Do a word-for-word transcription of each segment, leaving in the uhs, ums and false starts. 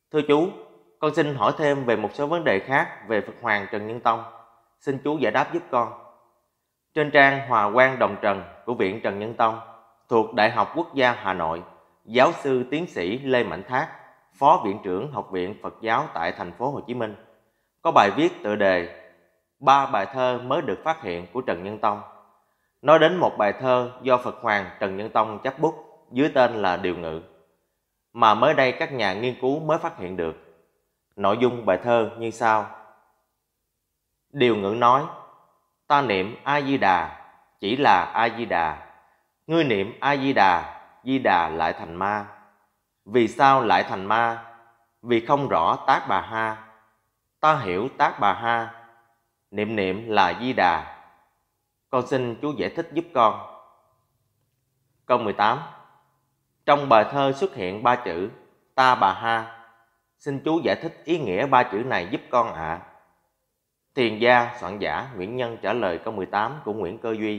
Thưa chú, con xin hỏi thêm về một số vấn đề khác về Phật Hoàng Trần Nhân Tông. Xin chú giải đáp giúp con. Trên trang Hòa Quang Đồng Trần của Viện Trần Nhân Tông thuộc Đại học Quốc gia Hà Nội, giáo sư tiến sĩ Lê Mạnh Thác, Phó Viện trưởng Học viện Phật giáo tại thành phố Hồ Chí Minh, có bài viết tựa đề Ba bài thơ mới được phát hiện của Trần Nhân Tông, nói đến một bài thơ do Phật Hoàng Trần Nhân Tông chấp bút dưới tên là Điều Ngự, mà mới đây các nhà nghiên cứu mới phát hiện được. Nội dung bài thơ như sau. Điều Ngự nói: ta niệm A Di Đà chỉ là A Di Đà, ngươi niệm A Di Đà, Di Đà lại thành ma. Vì sao lại thành ma? Vì không rõ tác bà ha. Ta hiểu tác bà ha, niệm niệm là Di Đà. Con xin chú giải thích giúp con. Câu mười tám. Trong bài thơ xuất hiện ba chữ ta bà ha. Xin chú giải thích ý nghĩa ba chữ này giúp con ạ. À. Thiền gia soạn giả Nguyễn Nhân trả lời câu mười tám của Nguyễn Cơ Duy.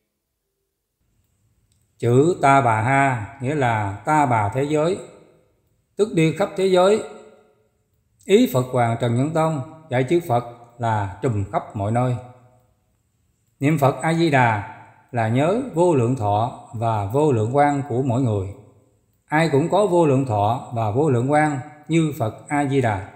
Chữ ta bà ha nghĩa là ta bà thế giới, tức đi khắp thế giới. Ý Phật Hoàng Trần Nhân Tông dạy chữ Phật là trùm khắp mọi nơi. Niệm Phật A Di Đà là nhớ vô lượng thọ và vô lượng quang của mỗi người. Ai cũng có vô lượng thọ và vô lượng quang như Phật A Di Đà.